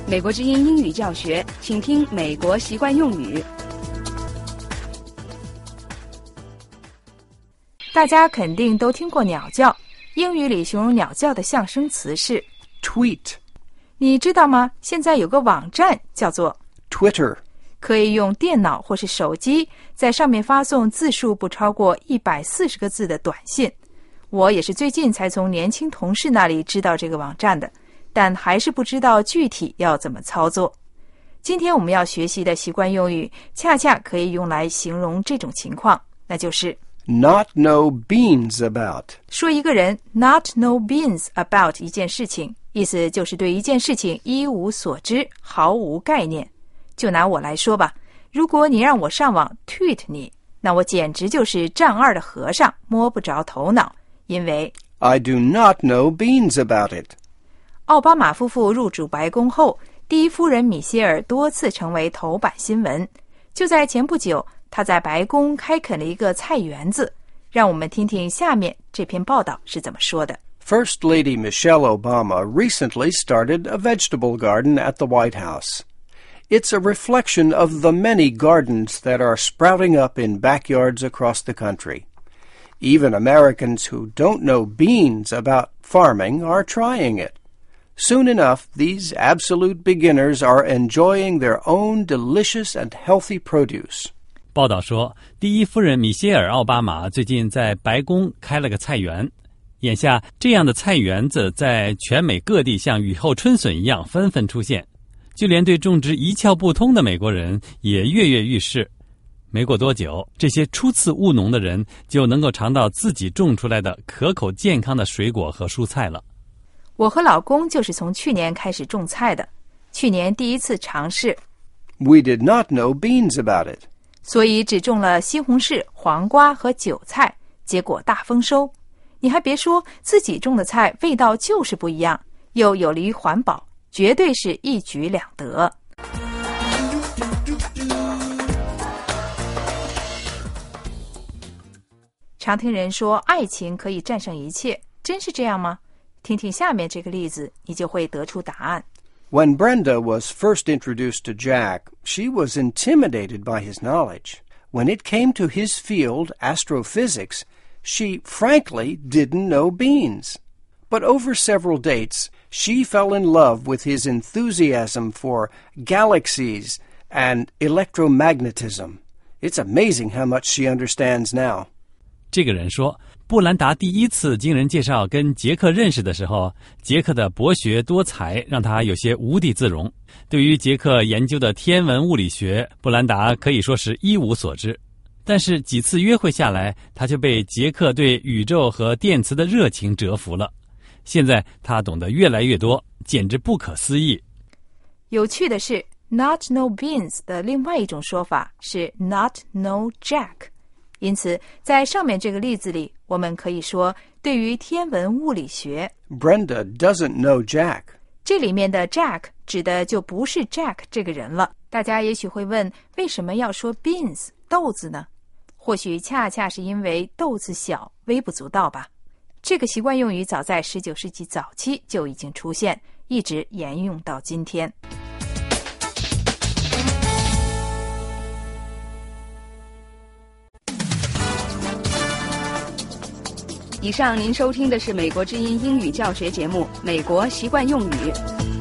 美国之音英语教学，请听美国习惯用语。 大家肯定都听过鸟叫，英语里形容鸟叫的象声词是 tweet。 你知道吗？现在有个网站叫做 Twitter。 可以用电脑或是手机在上面发送字数不超过140个字的短信。我也是最近才从年轻同事那里知道这个网站的，但还是不知道具体要怎么操作。今天我们要学习的习惯用语恰恰可以用来形容这种情况，那就是 Not know beans about。 说一个人 not know beans about 一件事情，意思就是对一件事情一无所知，毫无概念。就拿我来说吧，如果你让我上网 tweet 你，那我简直就是丈二的和尚，摸不着头脑，因为 I do not know beans about it。 奥巴马夫妇入主白宫后，第一夫人米歇尔多次成为头版新闻。就在前不久，她在白宫开垦了一个菜园子。让我们听听下面这篇报道是怎么说的。 First Lady Michelle Obama recently started a vegetable garden at the White House.It's a reflection of the many gardens that are sprouting up in backyards across the country. Even Americans who don't know beans about farming are trying it. Soon enough, these absolute beginners are enjoying their own delicious and healthy produce. 报道说，第一夫人米歇尔·奥巴马最近在白宫开了个菜园。眼下，这样的菜园子在全美各地像雨后春笋一样纷纷出现。就连对种植一窍不通的美国人也跃跃欲试。没过多久，这些初次务农的人就能够尝到自己种出来的可口健康的水果和蔬菜了。 我和老公就是从去年开始种菜的，去年第一次尝试。 We did not know beans about it. 所以只种了西红柿、黄瓜和韭菜，结果大丰收。你还别说，自己种的菜味道就是不一样，又有利于环保，绝对是一举两得。常听人说爱情可以战胜一切，真是这样吗？听听下面这个例子，你就会得出答案。 When Brenda was first introduced to Jack, she was intimidated by his knowledge. When it came to his field, astrophysics, she frankly didn't know beans. But over several dates, she fell in love with his enthusiasm for galaxies and electromagnetism. It's amazing how much she understands now. 这个人说，布兰达第一次经人介绍跟杰克认识的时候，杰克的博学多才让他有些无地自容。对于杰克研究的天文物理学，布兰达可以说是一无所知。但是几次约会下来，他就被杰克对宇宙和电磁的热情折服了。现在他懂得越来越多，简直不可思议。 有趣的是 not know beans 的另外一种说法是 not know Jack。 因此在上面这个例子里，我们可以说对于天文物理学 Brenda doesn't know Jack. 这里面的 Jack 指的就不是 Jack 这个人了。大家也许会问，为什么要说 beans 豆子呢？或许恰恰是因为豆子小，微不足道吧。这个习惯用语早在19世纪早期就已经出现，一直沿用到今天。 以上您收听的是美国之音英语教学节目《美国习惯用语》。